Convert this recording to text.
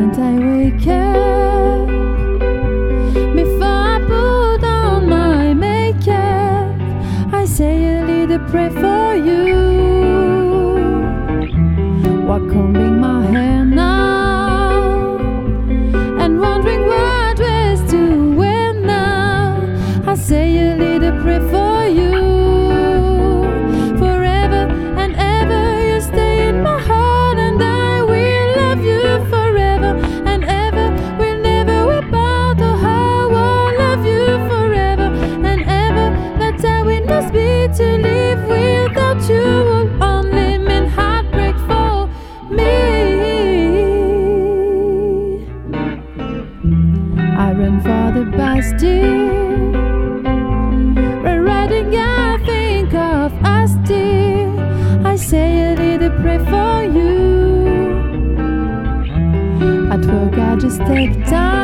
moment I wake up, before I put on my makeup, I say a little prayer for you. While combing my hair now and wondering what dress to wear now, I say a little prayer for you. Forever and ever you stay in my heart, and I will love you forever and ever. We'll never whip out, oh how I love you forever and ever. That's how it must be to live without you will only mean heartbreak for me. I run for the Bastille, rewriting I think of us still. I say a little prayer for you. At work I just take time